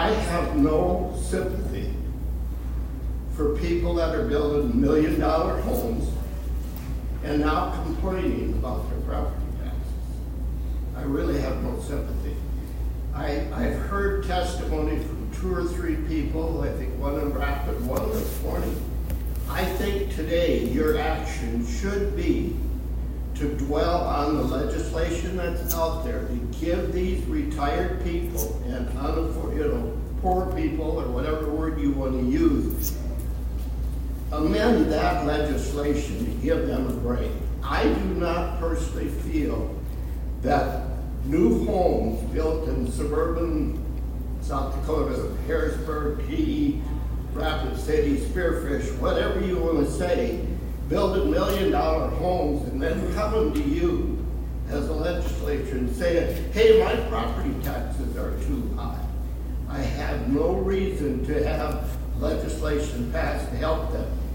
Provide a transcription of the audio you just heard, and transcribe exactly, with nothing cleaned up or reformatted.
I have no sympathy for people that are building million dollar homes and now complaining about their property taxes. I really have no sympathy. I, I've heard testimony from two or three people, I think one in Rapid, one this morning. I think today your action should be to dwell on the legislation that's out there, to give these retired people and unafford, you know, poor people, or whatever word you want to use, amend that legislation to give them a break. I do not personally feel that new homes built in suburban South Dakota, Harrisburg, G E, Rapid City, Spearfish, whatever you want to say, building million dollar homes and then coming to you as a legislature and saying, hey, my property taxes are too high. I have no reason to have legislation passed to help them.